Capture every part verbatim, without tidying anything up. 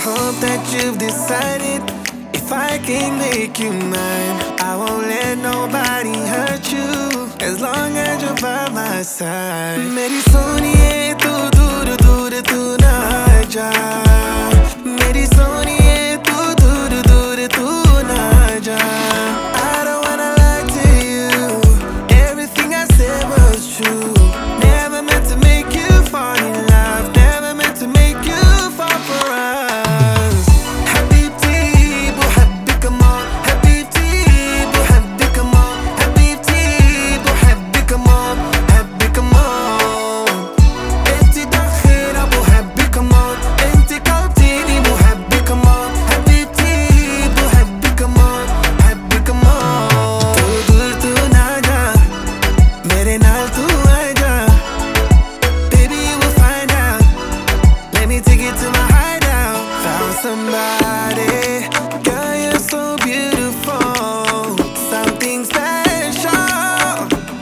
hope that you've decided if I can make you mine. I won't let nobody hurt you as long as you're by my side. मेरी सोनिए तू दूर दूर तू ना जा, मेरी सोनिए तू दूर दूर तू ना जा. I don't wanna lie to you, everything I said was true. Never meant to make you fall in love, never meant to make you fall for us. حبيبتي بحبك موت، حبيبتي بحبك موت، حبيبتي بحبك موت، بحبك موت. انتي دخيلة بحبك موت، انتي قلبتيني بحبك موت، حبيبتي بحبك موت، بحبك موت. तू दूर तू ना जा, मेरे नाल तू आजा. Baby you will find out, let me take you to my hideout. Found somebody, girl you're so beautiful, something special.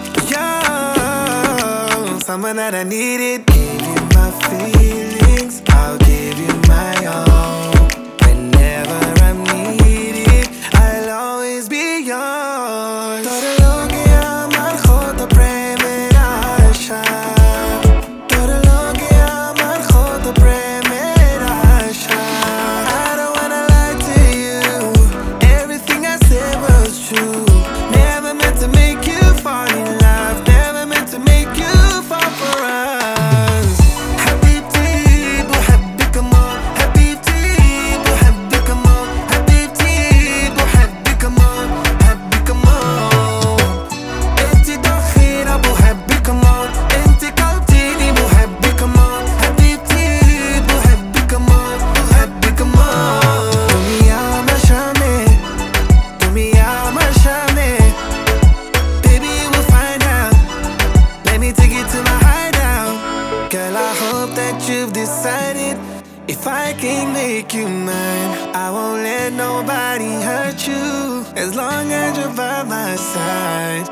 You're someone that I needed. Give you my feelings, I'll give you my all. Whenever I'm needed, I'll always be yours. Todo lo que amar junto premerasha, todo lo que amar junto premerasha. I don't wanna lie to you, everything I said was true. Never meant to make you fall in love, never meant to make you fall for us. حبيبتي بحبك موت، حبيبتي بحبك موت، حبيبتي بحبك موت، بحبك موت. انتي دخيلة بحبك موت، انتي قلبتيني بحبك موت، حبيبتي بحبك موت، بحبك موت. Tú me llamas, llame, tú me llamas, llame. Baby you will find out, let me take you to my hideout. Girl I hope that you've decided if I can make you mine. I won't let nobody hurt you as long as you're by my side.